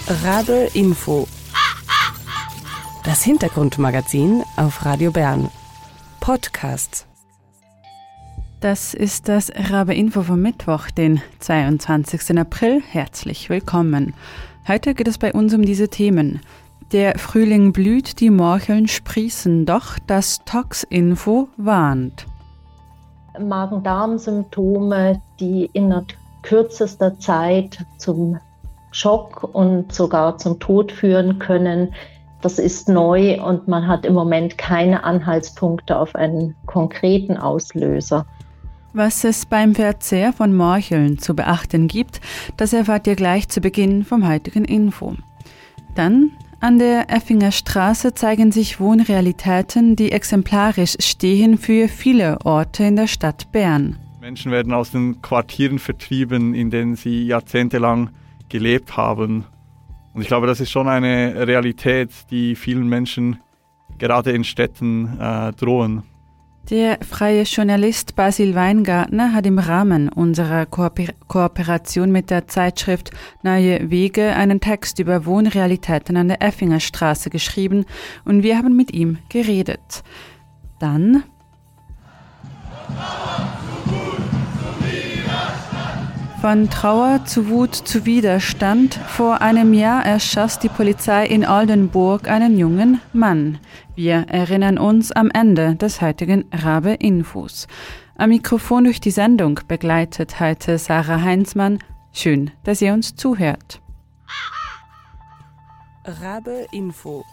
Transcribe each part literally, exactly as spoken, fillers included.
Rabe Info. Das Hintergrundmagazin auf Radio Bern. Podcast. Das ist das Rabe Info vom Mittwoch, den zweiundzwanzigsten April. Herzlich willkommen. Heute geht es bei uns um diese Themen. Der Frühling blüht, die Morcheln sprießen, doch das Tox-Info warnt. Magen-Darm-Symptome, die in kürzester Zeit zum Schock und sogar zum Tod führen können. Das ist neu und man hat im Moment keine Anhaltspunkte auf einen konkreten Auslöser. Was es beim Verzehr von Morcheln zu beachten gibt, das erfahrt ihr gleich zu Beginn vom heutigen Info. Dann an der Effinger Straße zeigen sich Wohnrealitäten, die exemplarisch stehen für viele Orte in der Stadt Bern. Menschen werden aus den Quartieren vertrieben, in denen sie jahrzehntelang gelebt haben. Und ich glaube, das ist schon eine Realität, die vielen Menschen gerade in Städten äh, drohen. Der freie Journalist Basil Weingartner hat im Rahmen unserer Kooper- Kooperation mit der Zeitschrift Neue Wege einen Text über Wohnrealitäten an der Effinger Straße geschrieben und wir haben mit ihm geredet. Dann Von Trauer zu Wut zu Widerstand. Vor einem Jahr erschoss die Polizei in Oldenburg einen jungen Mann. Wir erinnern uns am Ende des heutigen Rabe-Infos. Am Mikrofon durch die Sendung begleitet heute Sarah Heinzmann. Schön, dass ihr uns zuhört. Rabe-Info.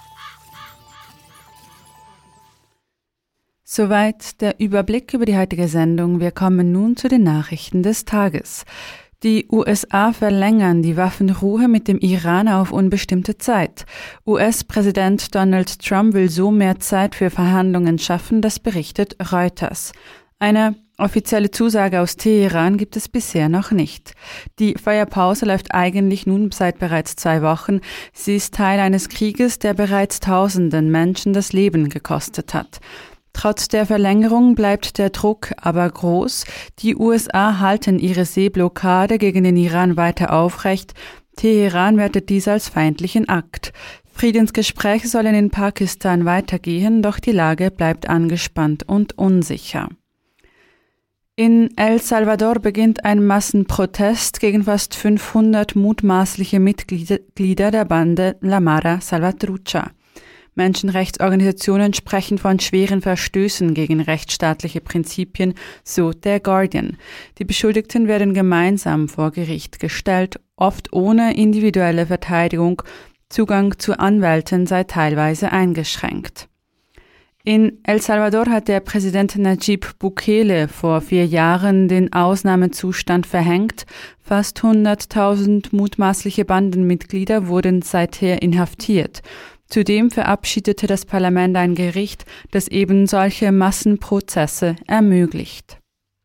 Soweit der Überblick über die heutige Sendung. Wir kommen nun zu den Nachrichten des Tages. Die U S A verlängern die Waffenruhe mit dem Iran auf unbestimmte Zeit. U S-Präsident Donald Trump will so mehr Zeit für Verhandlungen schaffen, das berichtet Reuters. Eine offizielle Zusage aus Teheran gibt es bisher noch nicht. Die Feuerpause läuft eigentlich nun seit bereits zwei Wochen. Sie ist Teil eines Krieges, der bereits Tausenden Menschen das Leben gekostet hat. Trotz der Verlängerung bleibt der Druck aber groß. Die U S A halten ihre Seeblockade gegen den Iran weiter aufrecht. Teheran wertet dies als feindlichen Akt. Friedensgespräche sollen in Pakistan weitergehen, doch die Lage bleibt angespannt und unsicher. In El Salvador beginnt ein Massenprotest gegen fast fünfhundert mutmaßliche Mitglieder der Bande La Mara Salvatrucha. Menschenrechtsorganisationen sprechen von schweren Verstößen gegen rechtsstaatliche Prinzipien, so der Guardian. Die Beschuldigten werden gemeinsam vor Gericht gestellt, oft ohne individuelle Verteidigung. Zugang zu Anwälten sei teilweise eingeschränkt. In El Salvador hat der Präsident Nayib Bukele vor vier Jahren den Ausnahmezustand verhängt. Fast hunderttausend mutmaßliche Bandenmitglieder wurden seither inhaftiert. Zudem verabschiedete das Parlament ein Gericht, das eben solche Massenprozesse ermöglicht.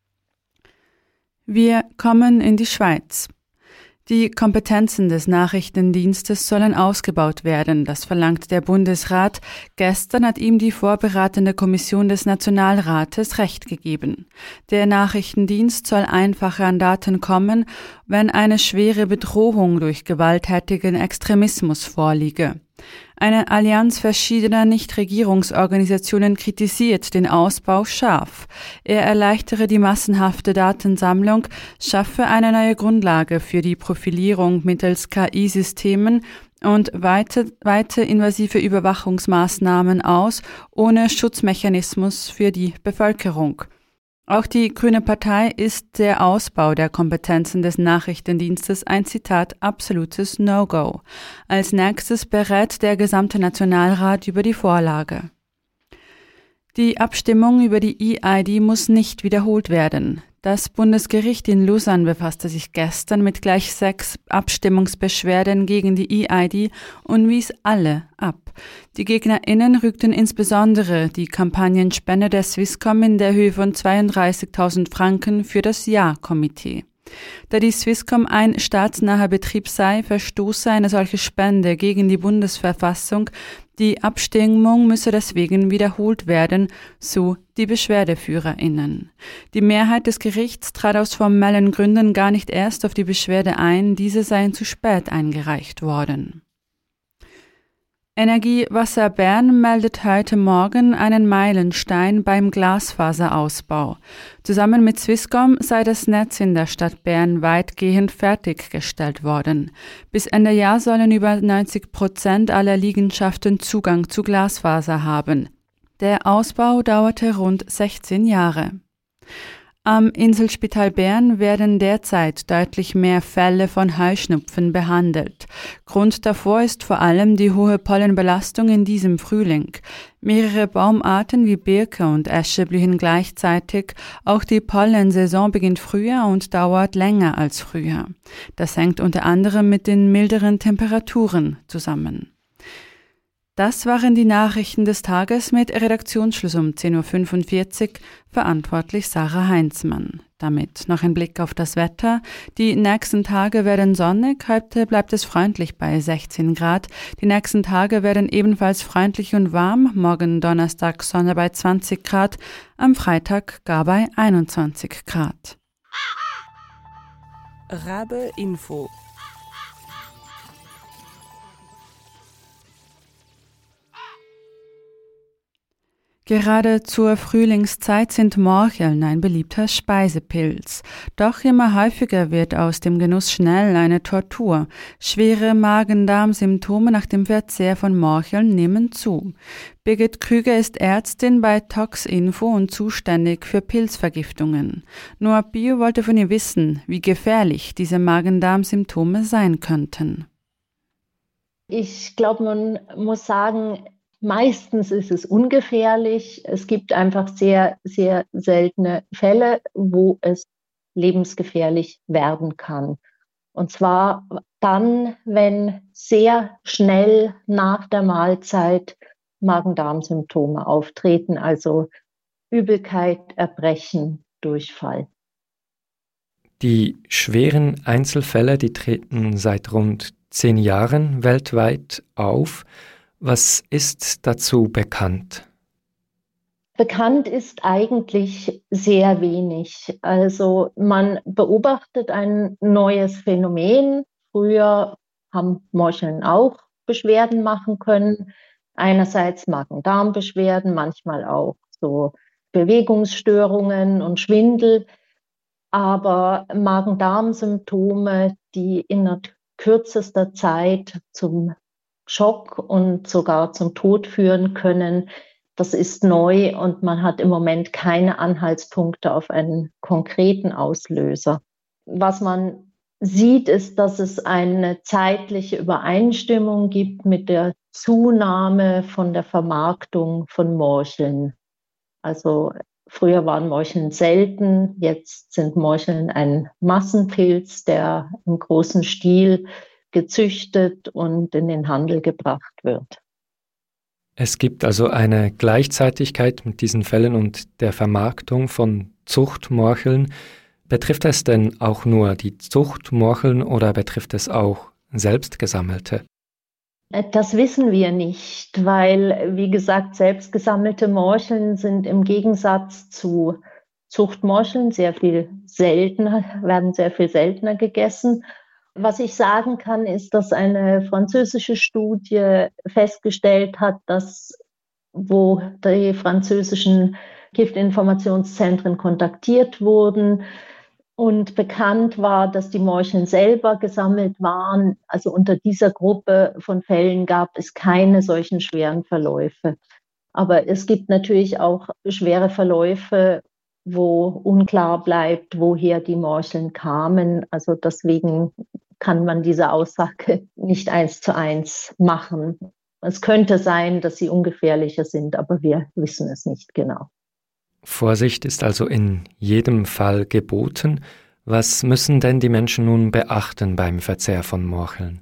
Wir kommen in die Schweiz. Die Kompetenzen des Nachrichtendienstes sollen ausgebaut werden, das verlangt der Bundesrat. Gestern hat ihm die vorberatende Kommission des Nationalrates Recht gegeben. Der Nachrichtendienst soll einfacher an Daten kommen, wenn eine schwere Bedrohung durch gewalttätigen Extremismus vorliege. Eine Allianz verschiedener Nichtregierungsorganisationen kritisiert den Ausbau scharf. Er erleichtere die massenhafte Datensammlung, schaffe eine neue Grundlage für die Profilierung mittels K I-Systemen und weite, weite invasive Überwachungsmaßnahmen aus, ohne Schutzmechanismus für die Bevölkerung. Auch die Grüne Partei ist der Ausbau der Kompetenzen des Nachrichtendienstes ein Zitat absolutes No-Go. Als nächstes berät der gesamte Nationalrat über die Vorlage. Die Abstimmung über die E I D muss nicht wiederholt werden. Das Bundesgericht in Lausanne befasste sich gestern mit gleich sechs Abstimmungsbeschwerden gegen die E I D und wies alle ab. Die GegnerInnen rügten insbesondere die Kampagnenspende der Swisscom in der Höhe von zweiunddreißigtausend Franken für das Ja-Komitee. Da die Swisscom ein staatsnaher Betrieb sei, verstoße eine solche Spende gegen die Bundesverfassung. Die Abstimmung müsse deswegen wiederholt werden, so die BeschwerdeführerInnen. Die Mehrheit des Gerichts trat aus formellen Gründen gar nicht erst auf die Beschwerde ein, diese seien zu spät eingereicht worden. Energiewasser Bern meldet heute Morgen einen Meilenstein beim Glasfaserausbau. Zusammen mit Swisscom sei das Netz in der Stadt Bern weitgehend fertiggestellt worden. Bis Ende Jahr sollen über neunzig Prozent aller Liegenschaften Zugang zu Glasfaser haben. Der Ausbau dauerte rund sechzehn Jahre. Am Inselspital Bern werden derzeit deutlich mehr Fälle von Heuschnupfen behandelt. Grund davor ist vor allem die hohe Pollenbelastung in diesem Frühling. Mehrere Baumarten wie Birke und Esche blühen gleichzeitig. Auch die Pollensaison beginnt früher und dauert länger als früher. Das hängt unter anderem mit den milderen Temperaturen zusammen. Das waren die Nachrichten des Tages mit Redaktionsschluss um zehn Uhr fünfundvierzig, verantwortlich Sarah Heinzmann. Damit noch ein Blick auf das Wetter. Die nächsten Tage werden sonnig, heute bleibt es freundlich bei sechzehn Grad. Die nächsten Tage werden ebenfalls freundlich und warm, morgen Donnerstag Sonne bei zwanzig Grad, am Freitag gar bei einundzwanzig Grad. Rabe Info. Gerade zur Frühlingszeit sind Morcheln ein beliebter Speisepilz. Doch immer häufiger wird aus dem Genuss schnell eine Tortur. Schwere Magen-Darm-Symptome nach dem Verzehr von Morcheln nehmen zu. Birgit Krüger ist Ärztin bei Toxinfo und zuständig für Pilzvergiftungen. Noah Bio wollte von ihr wissen, wie gefährlich diese Magen-Darm-Symptome sein könnten. Ich glaube, man muss sagen, meistens ist es ungefährlich. Es gibt einfach sehr, sehr seltene Fälle, wo es lebensgefährlich werden kann. Und zwar dann, wenn sehr schnell nach der Mahlzeit Magen-Darm-Symptome auftreten, also Übelkeit, Erbrechen, Durchfall. Die schweren Einzelfälle, die treten seit rund zehn Jahren weltweit auf. Was ist dazu bekannt? Bekannt ist eigentlich sehr wenig. Also man beobachtet ein neues Phänomen. Früher haben Morcheln auch Beschwerden machen können. Einerseits Magen-Darm-Beschwerden, manchmal auch so Bewegungsstörungen und Schwindel. Aber Magen-Darm-Symptome, die in kürzester Zeit zum Schock und sogar zum Tod führen können, das ist neu und man hat im Moment keine Anhaltspunkte auf einen konkreten Auslöser. Was man sieht, ist, dass es eine zeitliche Übereinstimmung gibt mit der Zunahme von der Vermarktung von Morcheln. Also früher waren Morcheln selten, jetzt sind Morcheln ein Massenpilz, der im großen Stil gezüchtet und in den Handel gebracht wird. Es gibt also eine Gleichzeitigkeit mit diesen Fällen und der Vermarktung von Zuchtmorcheln. Betrifft es denn auch nur die Zuchtmorcheln oder betrifft es auch selbstgesammelte? Das wissen wir nicht, weil, wie gesagt, selbstgesammelte Morcheln sind im Gegensatz zu Zuchtmorcheln sehr viel seltener, werden sehr viel seltener gegessen. Was ich sagen kann, ist, dass eine französische Studie festgestellt hat, dass wo die französischen Giftinformationszentren kontaktiert wurden und bekannt war, dass die Morcheln selber gesammelt waren, also unter dieser Gruppe von Fällen gab es keine solchen schweren Verläufe. Aber es gibt natürlich auch schwere Verläufe, wo unklar bleibt, woher die Morcheln kamen. Also deswegen kann man diese Aussage nicht eins zu eins machen. Es könnte sein, dass sie ungefährlicher sind, aber wir wissen es nicht genau. Vorsicht ist also in jedem Fall geboten. Was müssen denn die Menschen nun beachten beim Verzehr von Morcheln?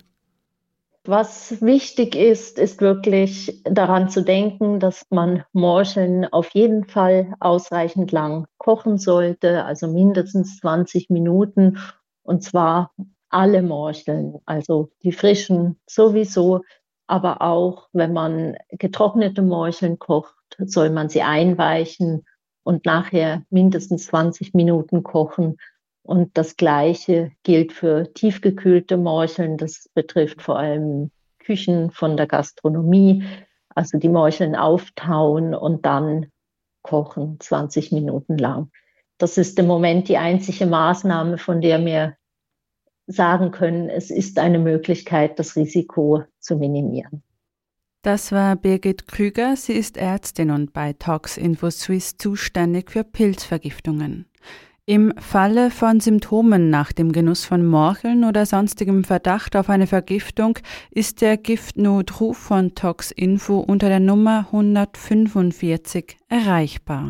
Was wichtig ist, ist wirklich daran zu denken, dass man Morcheln auf jeden Fall ausreichend lang kochen sollte, also mindestens zwanzig Minuten Und zwar alle Morcheln, also die frischen sowieso, aber auch wenn man getrocknete Morcheln kocht, soll man sie einweichen und nachher mindestens zwanzig Minuten kochen. Und das Gleiche gilt für tiefgekühlte Morcheln. Das betrifft vor allem Küchen von der Gastronomie. Also die Morcheln auftauen und dann kochen zwanzig Minuten lang. Das ist im Moment die einzige Maßnahme, von der wir sagen können, es ist eine Möglichkeit, das Risiko zu minimieren. Das war Birgit Krüger. Sie ist Ärztin und bei Tox Info Suisse zuständig für Pilzvergiftungen. Im Falle von Symptomen nach dem Genuss von Morcheln oder sonstigem Verdacht auf eine Vergiftung ist der Giftnotruf von Tox Info unter der Nummer hundertfünfundvierzig erreichbar.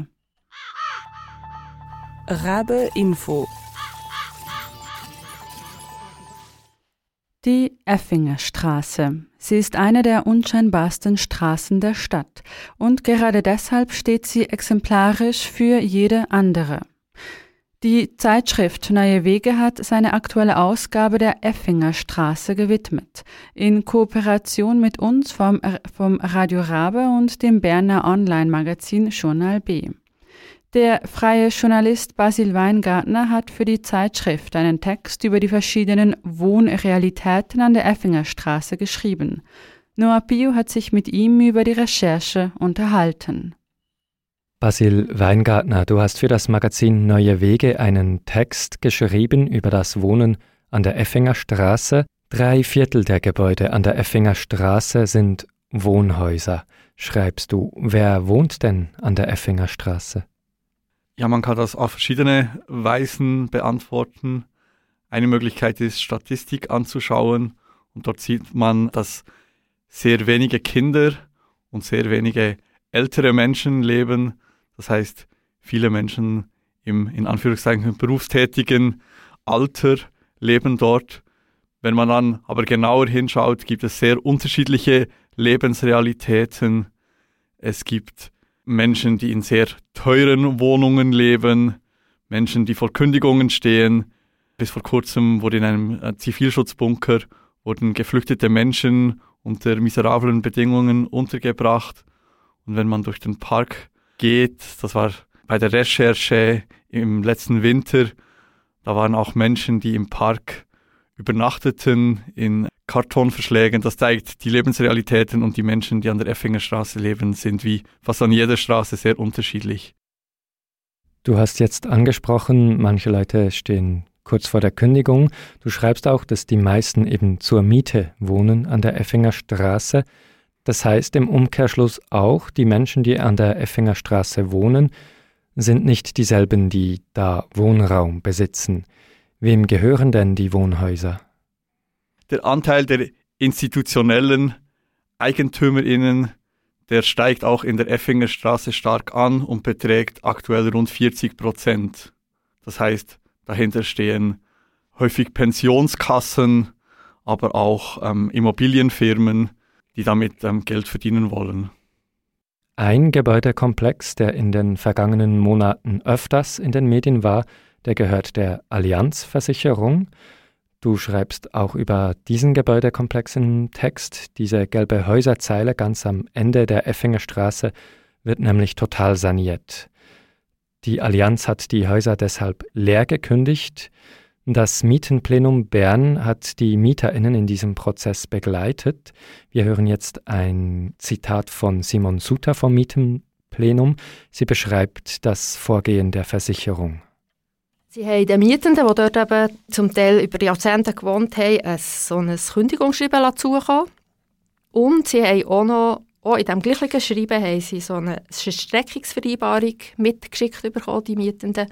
Rabe Info. Die Effingerstraße. Sie ist eine der unscheinbarsten Straßen der Stadt und gerade deshalb steht sie exemplarisch für jede andere. Die Zeitschrift Neue Wege hat seine aktuelle Ausgabe der Effingerstraße gewidmet, in Kooperation mit uns vom, vom Radio Rabe und dem Berner Online-Magazin Journal B. Der freie Journalist Basil Weingartner hat für die Zeitschrift einen Text über die verschiedenen Wohnrealitäten an der Effingerstraße geschrieben. Noah Pio hat sich mit ihm über die Recherche unterhalten. Basil Weingartner, du hast für das Magazin Neue Wege einen Text geschrieben über das Wohnen an der Effingerstraße. Drei Viertel der Gebäude an der Effingerstraße sind Wohnhäuser. Schreibst du, wer wohnt denn an der Effingerstraße? Ja, man kann das auf verschiedene Weisen beantworten. Eine Möglichkeit ist, Statistik anzuschauen. Und dort sieht man, dass sehr wenige Kinder und sehr wenige ältere Menschen leben. Das heißt, viele Menschen im in Anführungszeichen berufstätigen Alter leben dort. Wenn man dann aber genauer hinschaut, gibt es sehr unterschiedliche Lebensrealitäten. Es gibt Menschen, die in sehr teuren Wohnungen leben, Menschen, die vor Kündigungen stehen. Bis vor kurzem wurde in einem Zivilschutzbunker wurden geflüchtete Menschen unter miserablen Bedingungen untergebracht. Und wenn man durch den Park geht, das war bei der Recherche im letzten Winter, da waren auch Menschen, die im Park übernachteten in Kartonverschlägen. Das zeigt, die Lebensrealitäten und die Menschen, die an der Effingerstraße leben, sind wie fast an jeder Straße sehr unterschiedlich. Du hast jetzt angesprochen, manche Leute stehen kurz vor der Kündigung. Du schreibst auch, dass die meisten eben zur Miete wohnen an der Effingerstraße. Das heißt im Umkehrschluss auch, die Menschen, die an der Effingerstraße wohnen, sind nicht dieselben, die da Wohnraum besitzen. Wem gehören denn die Wohnhäuser? Der Anteil der institutionellen EigentümerInnen, der steigt auch in der Effingerstraße stark an und beträgt aktuell rund vierzig Prozent. Das heißt, dahinter stehen häufig Pensionskassen, aber auch ähm, Immobilienfirmen, die damit ähm, Geld verdienen wollen. Ein Gebäudekomplex, der in den vergangenen Monaten öfters in den Medien war, der gehört der Allianz-Versicherung. Du schreibst auch über diesen Gebäudekomplex im Text. Diese gelbe Häuserzeile ganz am Ende der Effingerstraße wird nämlich total saniert. Die Allianz hat die Häuser deshalb leer gekündigt. Das Mietenplenum Bern hat die MieterInnen in diesem Prozess begleitet. Wir hören jetzt ein Zitat von Simon Suter vom Mietenplenum. Sie beschreibt das Vorgehen der Versicherung. Sie haben den Mietenden, die dort eben zum Teil über Jahrzehnte gewohnt haben, ein, so ein Kündigungsschreiben zukommen. Und sie haben auch noch, auch in diesem gleichen Schreiben, haben sie so eine Streckungsvereinbarung mitgeschickt bekommen, die Mietenden.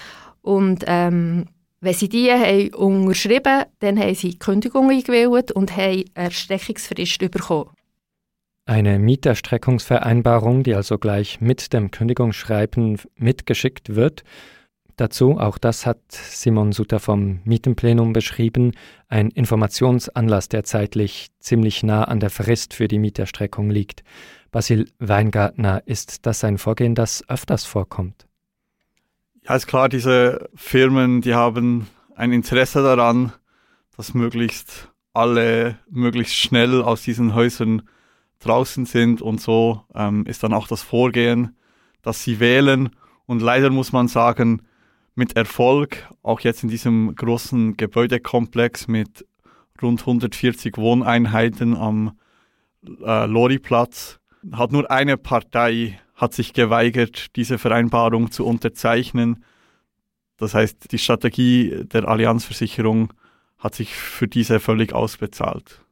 Und ähm, wenn sie die haben unterschrieben, dann haben sie die Kündigung eingewählt und haben eine Streckungsfrist bekommen. Eine Mieterstreckungsvereinbarung, die also gleich mit dem Kündigungsschreiben mitgeschickt wird. Dazu, auch das hat Simon Suter vom Mietenplenum beschrieben, ein Informationsanlass, der zeitlich ziemlich nah an der Frist für die Mieterstreckung liegt. Basil Weingartner, ist das ein Vorgehen, das öfters vorkommt? Ja, ist klar, diese Firmen, die haben ein Interesse daran, dass möglichst alle möglichst schnell aus diesen Häusern draußen sind und so ähm, ist dann auch das Vorgehen, dass sie wählen und leider muss man sagen, mit Erfolg, auch jetzt in diesem großen Gebäudekomplex mit rund hundertvierzig Wohneinheiten am äh, Loriplatz, hat nur eine Partei hat sich geweigert, diese Vereinbarung zu unterzeichnen. Das heißt, die Strategie der Allianzversicherung hat sich für diese völlig ausbezahlt.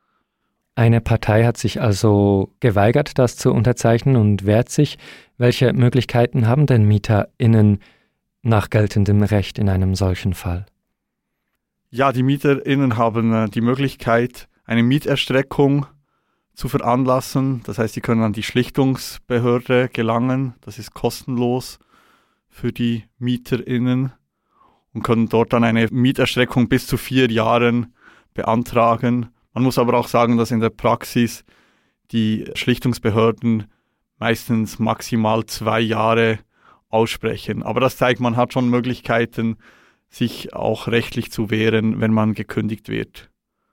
Eine Partei hat sich also geweigert, das zu unterzeichnen und wehrt sich. Welche Möglichkeiten haben denn MieterInnen nach geltendem Recht in einem solchen Fall? Ja, die MieterInnen haben äh, die Möglichkeit, eine Mieterstreckung zu veranlassen. Das heißt, sie können an die Schlichtungsbehörde gelangen. Das ist kostenlos für die MieterInnen und können dort dann eine Mieterstreckung bis zu vier Jahren beantragen. Man muss aber auch sagen, dass in der Praxis die Schlichtungsbehörden meistens maximal zwei Jahre aussprechen. Aber das zeigt, man hat schon Möglichkeiten, sich auch rechtlich zu wehren, wenn man gekündigt wird.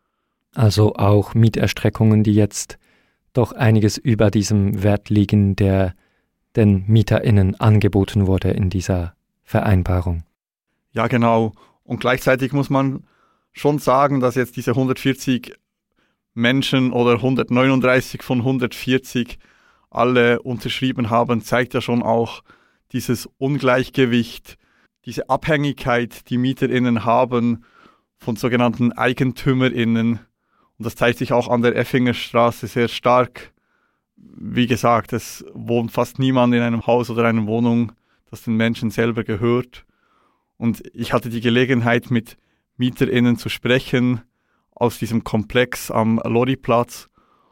Also auch Mieterstreckungen, die jetzt doch einiges über diesem Wert liegen, der den MieterInnen angeboten wurde in dieser Vereinbarung. Ja, genau. Und gleichzeitig muss man schon sagen, dass jetzt diese hundertvierzig Menschen oder hundertneununddreißig von hundertvierzig alle unterschrieben haben, zeigt ja schon auch dieses Ungleichgewicht, diese Abhängigkeit, die MieterInnen haben von sogenannten EigentümerInnen. Und das zeigt sich auch an der Effingerstraße sehr stark. Wie gesagt, es wohnt fast niemand in einem Haus oder einer Wohnung, das den Menschen selber gehört. Und ich hatte die Gelegenheit, mit MieterInnen zu sprechen aus diesem Komplex am Loriplatz.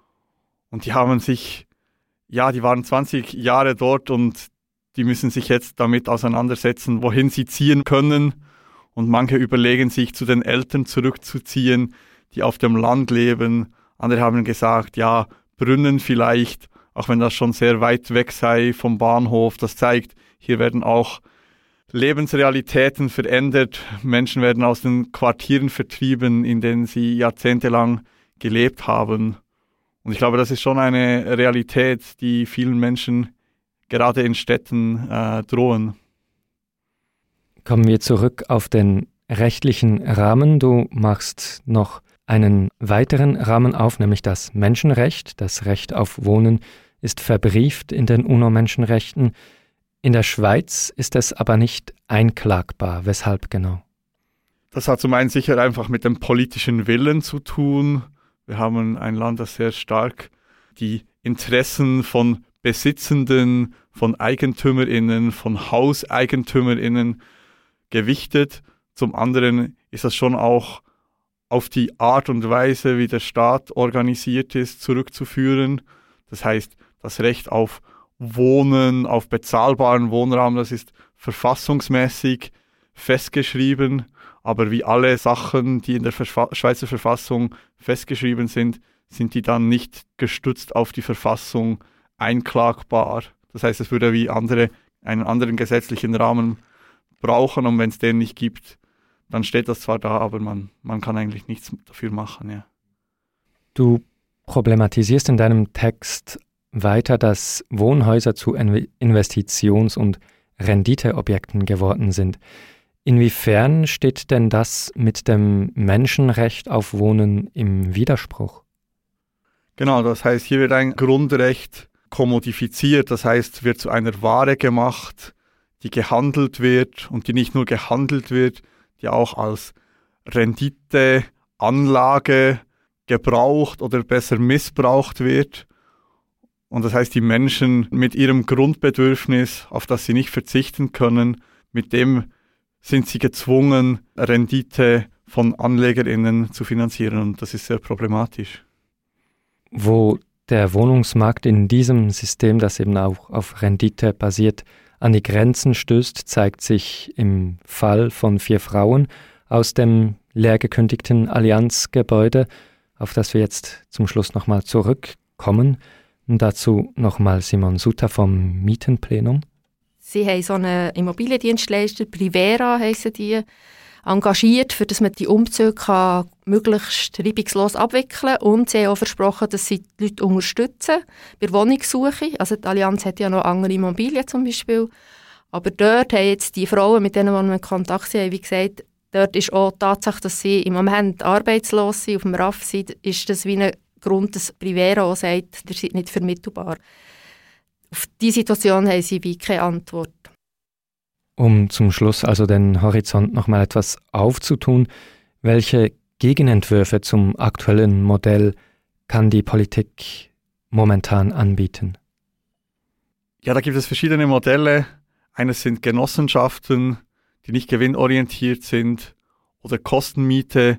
Und die haben sich, ja, die waren zwanzig Jahre dort und die müssen sich jetzt damit auseinandersetzen, wohin sie ziehen können. Und manche überlegen sich, zu den Eltern zurückzuziehen, die auf dem Land leben. Andere haben gesagt, ja, Brünnen vielleicht, auch wenn das schon sehr weit weg sei vom Bahnhof. Das zeigt, hier werden auch Lebensrealitäten verändert. Menschen werden aus den Quartieren vertrieben, in denen sie jahrzehntelang gelebt haben. Und ich glaube, das ist schon eine Realität, die vielen Menschen gerade in Städten äh, drohen. Kommen wir zurück auf den rechtlichen Rahmen. Du machst noch einen weiteren Rahmen auf, nämlich das Menschenrecht. Das Recht auf Wohnen ist verbrieft in den UNO-Menschenrechten. In der Schweiz ist es aber nicht einklagbar. Weshalb genau? Das hat zum einen sicher einfach mit dem politischen Willen zu tun. Wir haben ein Land, das sehr stark die Interessen von Besitzenden, von EigentümerInnen, von HauseigentümerInnen gewichtet. Zum anderen ist das schon auch auf die Art und Weise, wie der Staat organisiert ist, zurückzuführen. Das heißt, das Recht auf Wohnen, auf bezahlbaren Wohnraum, das ist verfassungsmäßig festgeschrieben. Aber wie alle Sachen, die in der Verfa- Schweizer Verfassung festgeschrieben sind, sind die dann nicht gestützt auf die Verfassung einklagbar. Das heißt, es würde wie andere einen anderen gesetzlichen Rahmen brauchen und wenn es den nicht gibt, dann steht das zwar da, aber man, man kann eigentlich nichts dafür machen. Ja. Du problematisierst in deinem Text weiter, dass Wohnhäuser zu Investitions- und Renditeobjekten geworden sind. Inwiefern steht denn das mit dem Menschenrecht auf Wohnen im Widerspruch? Genau, das heißt, hier wird ein Grundrecht kommodifiziert, das heißt, wird zu einer Ware gemacht, die gehandelt wird und die nicht nur gehandelt wird, die auch als Renditeanlage gebraucht oder besser missbraucht wird. Und das heißt, die Menschen mit ihrem Grundbedürfnis, auf das sie nicht verzichten können, mit dem sind sie gezwungen, Rendite von AnlegerInnen zu finanzieren. Und das ist sehr problematisch. Wo der Wohnungsmarkt in diesem System, das eben auch auf Rendite basiert, an die Grenzen stößt, zeigt sich im Fall von vier Frauen aus dem leer gekündigten Allianzgebäude, auf das wir jetzt zum Schluss nochmal zurückkommen. Und dazu nochmal Simon Sutter vom Mietenplenum. Sie haben so einen Immobiliendienstleister, Privera heissen die. engagiert, für dass man die Umzüge kann möglichst reibungslos abwickeln kann. Und sie haben auch versprochen, dass sie die Leute unterstützen bei der Wohnungssuche. Also die Allianz hat ja noch andere Immobilien zum Beispiel. Aber dort haben jetzt die Frauen, mit denen wir in Kontakt sind, wie gesagt, dort ist auch die Tatsache, dass sie im Moment arbeitslos sind, auf dem R A F sind, ist das wie ein Grund, dass Privero auch sagt, ihr seid nicht vermittelbar. Auf diese Situation haben sie wie keine Antwort. Um zum Schluss also den Horizont noch mal etwas aufzutun, welche Gegenentwürfe zum aktuellen Modell kann die Politik momentan anbieten? Ja, da gibt es verschiedene Modelle. Eines sind Genossenschaften, die nicht gewinnorientiert sind, oder Kostenmiete,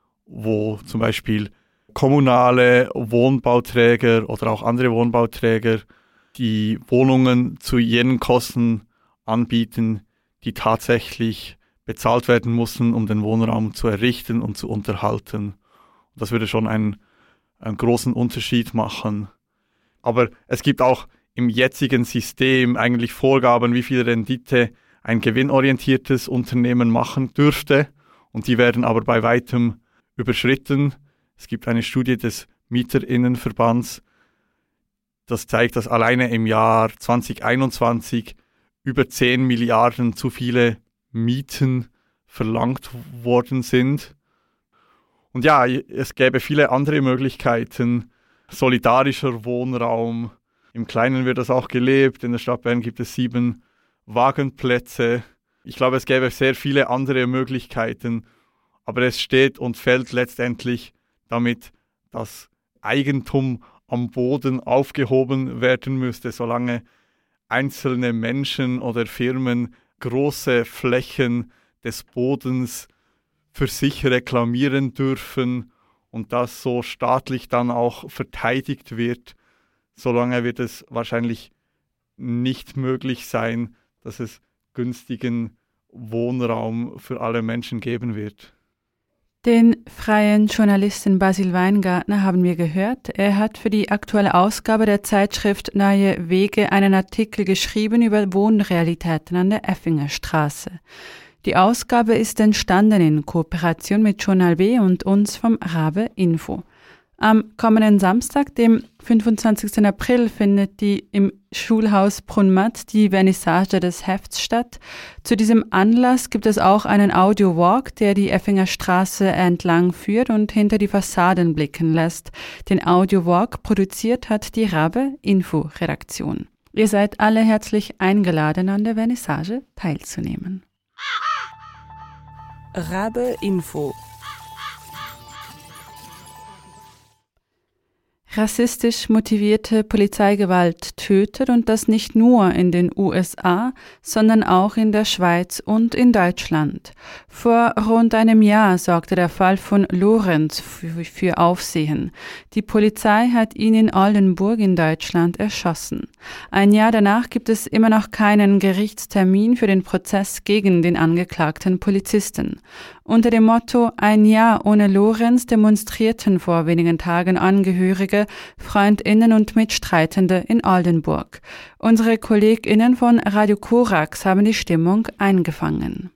wo zum Beispiel kommunale Wohnbauträger oder auch andere Wohnbauträger die Wohnungen zu jenen Kosten anbieten, die tatsächlich bezahlt werden müssen, um den Wohnraum zu errichten und zu unterhalten. Das würde schon einen, einen großen Unterschied machen. Aber es gibt auch im jetzigen System eigentlich Vorgaben, wie viel Rendite ein gewinnorientiertes Unternehmen machen dürfte. Und die werden aber bei weitem überschritten. Es gibt eine Studie des Mieterinnenverbands, das zeigt, dass alleine im Jahr zwanzig einundzwanzig über zehn Milliarden zu viele Mieten verlangt worden sind. Und ja, es gäbe viele andere Möglichkeiten. Solidarischer Wohnraum. Im Kleinen wird das auch gelebt. In der Stadt Bern gibt es sieben Wagenplätze. Ich glaube, es gäbe sehr viele andere Möglichkeiten. Aber es steht und fällt letztendlich damit, dass Eigentum am Boden aufgehoben werden müsste, solange einzelne Menschen oder Firmen große Flächen des Bodens für sich reklamieren dürfen und das so staatlich dann auch verteidigt wird, solange wird es wahrscheinlich nicht möglich sein, dass es günstigen Wohnraum für alle Menschen geben wird. Den freien Journalisten Basil Weingartner haben wir gehört. Er hat für die aktuelle Ausgabe der Zeitschrift Neue Wege einen Artikel geschrieben über Wohnrealitäten an der Effinger Straße. Die Ausgabe ist entstanden in Kooperation mit Journal B und uns vom Rabe Info. Am kommenden Samstag, dem fünfundzwanzigsten April, findet die im Schulhaus Brunmatt die Vernissage des Hefts statt. Zu diesem Anlass gibt es auch einen Audio-Walk, der die Effinger Straße entlang führt und hinter die Fassaden blicken lässt. Den Audio-Walk produziert hat die Rabe Info Redaktion. Ihr seid alle herzlich eingeladen, an der Vernissage teilzunehmen. Rabe Info. Rassistisch motivierte Polizeigewalt tötet, und das nicht nur in den U S A, sondern auch in der Schweiz und in Deutschland. Vor rund einem Jahr sorgte der Fall von Lorenz für, für Aufsehen. Die Polizei hat ihn in Oldenburg in Deutschland erschossen. Ein Jahr danach gibt es immer noch keinen Gerichtstermin für den Prozess gegen den angeklagten Polizisten. Unter dem Motto Ein Jahr ohne Lorenz demonstrierten vor wenigen Tagen Angehörige, FreundInnen und Mitstreitende in Oldenburg. Unsere KollegInnen von Radio Korax haben die Stimmung eingefangen.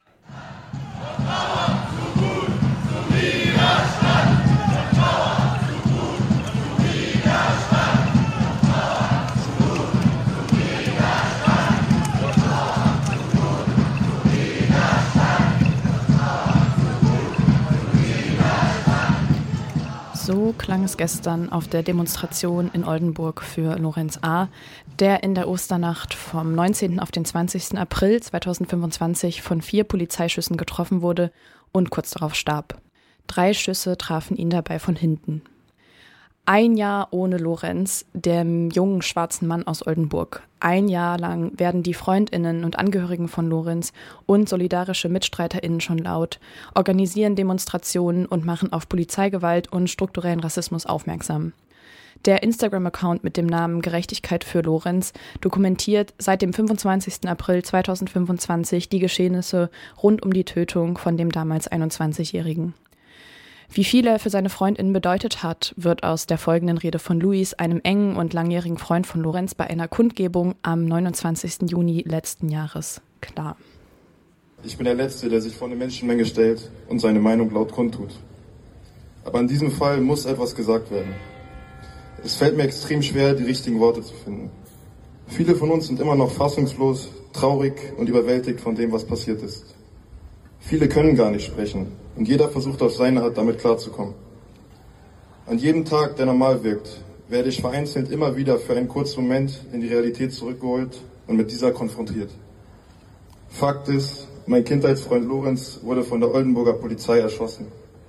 So klang es gestern auf der Demonstration in Oldenburg für Lorenz A., der in der Osternacht vom neunzehnten auf den zwanzigsten April zweitausendfünfundzwanzig von vier Polizeischüssen getroffen wurde und kurz darauf starb. Drei Schüsse trafen ihn dabei von hinten. Ein Jahr ohne Lorenz, dem jungen schwarzen Mann aus Oldenburg. Ein Jahr lang werden die FreundInnen und Angehörigen von Lorenz und solidarische MitstreiterInnen schon laut, organisieren Demonstrationen und machen auf Polizeigewalt und strukturellen Rassismus aufmerksam. Der Instagram-Account mit dem Namen Gerechtigkeit für Lorenz dokumentiert seit dem fünfundzwanzigsten April zweitausendfünfundzwanzig die Geschehnisse rund um die Tötung von dem damals einundzwanzigjährigen. Wie viel er für seine FreundInnen bedeutet hat, wird aus der folgenden Rede von Luis, einem engen und langjährigen Freund von Lorenz, bei einer Kundgebung am neunundzwanzigsten Juni letzten Jahres klar. Ich bin der Letzte, der sich vor eine Menschenmenge stellt und seine Meinung laut kundtut. Aber in diesem Fall muss etwas gesagt werden. Es fällt mir extrem schwer, die richtigen Worte zu finden. Viele von uns sind immer noch fassungslos, traurig und überwältigt von dem, was passiert ist. Viele können gar nicht sprechen und jeder versucht auf seine Art damit klarzukommen. An jedem Tag, der normal wirkt, werde ich vereinzelt immer wieder für einen kurzen Moment in die Realität zurückgeholt und mit dieser konfrontiert. Fakt ist, mein Kindheitsfreund Lorenz wurde von der Oldenburger Polizei erschossen.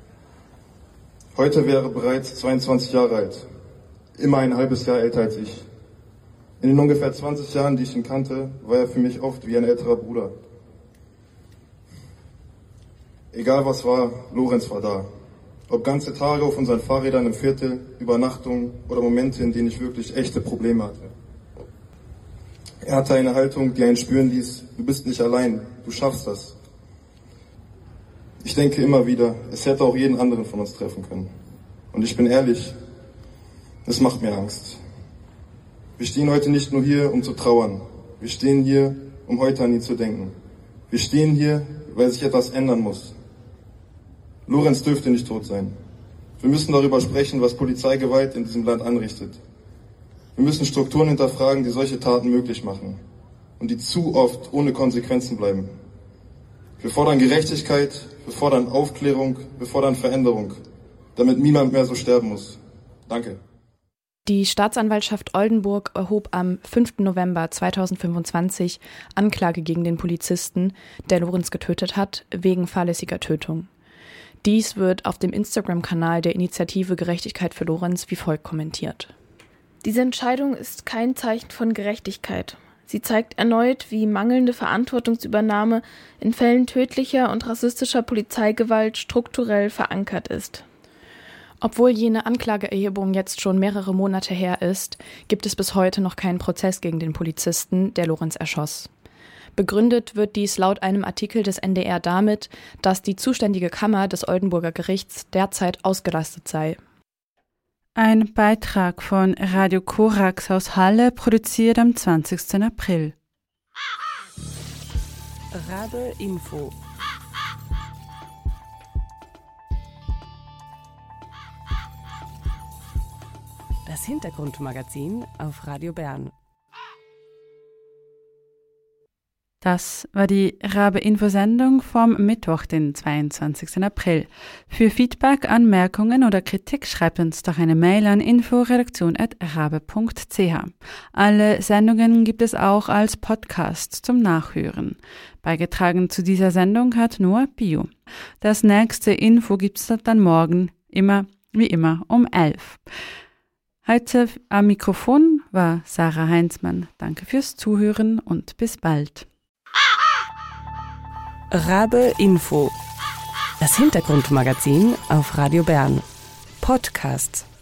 Heute wäre er bereits zweiundzwanzig Jahre alt, immer ein halbes Jahr älter als ich. In den ungefähr zwanzig Jahren, die ich ihn kannte, war er für mich oft wie ein älterer Bruder. Egal was war, Lorenz war da. Ob ganze Tage auf unseren Fahrrädern im Viertel, Übernachtungen oder Momente, in denen ich wirklich echte Probleme hatte. Er hatte eine Haltung, die einen spüren ließ, du bist nicht allein, du schaffst das. Ich denke immer wieder, es hätte auch jeden anderen von uns treffen können. Und ich bin ehrlich, es macht mir Angst. Wir stehen heute nicht nur hier, um zu trauern. Wir stehen hier, um heute an ihn zu denken. Wir stehen hier, weil sich etwas ändern muss. Lorenz dürfte nicht tot sein. Wir müssen darüber sprechen, was Polizeigewalt in diesem Land anrichtet. Wir müssen Strukturen hinterfragen, die solche Taten möglich machen und die zu oft ohne Konsequenzen bleiben. Wir fordern Gerechtigkeit, wir fordern Aufklärung, wir fordern Veränderung, damit niemand mehr so sterben muss. Danke. Die Staatsanwaltschaft Oldenburg erhob am fünften November zweitausendfünfundzwanzig Anklage gegen den Polizisten, der Lorenz getötet hat, wegen fahrlässiger Tötung. Dies wird auf dem Instagram-Kanal der Initiative Gerechtigkeit für Lorenz wie folgt kommentiert. Diese Entscheidung ist kein Zeichen von Gerechtigkeit. Sie zeigt erneut, wie mangelnde Verantwortungsübernahme in Fällen tödlicher und rassistischer Polizeigewalt strukturell verankert ist. Obwohl jene Anklageerhebung jetzt schon mehrere Monate her ist, gibt es bis heute noch keinen Prozess gegen den Polizisten, der Lorenz erschoss. Begründet wird dies laut einem Artikel des N D R damit, dass die zuständige Kammer des Oldenburger Gerichts derzeit ausgelastet sei. Ein Beitrag von Radio Korax aus Halle, produziert am zwanzigsten April. Rabe Info. Das Hintergrundmagazin auf Radio Bern. Das war die Rabe-Info-Sendung vom Mittwoch, den zweiundzwanzigsten April. Für Feedback, Anmerkungen oder Kritik schreibt uns doch eine Mail an inforedaktion at rabe punkt c h. Alle Sendungen gibt es auch als Podcast zum Nachhören. Beigetragen zu dieser Sendung hat Noah Bio. Das nächste Info gibt es dann morgen, immer wie immer um elf. Heute am Mikrofon war Sarah Heinzmann. Danke fürs Zuhören und bis bald. Rabe Info. Das Hintergrundmagazin auf Radio Bern. Podcasts.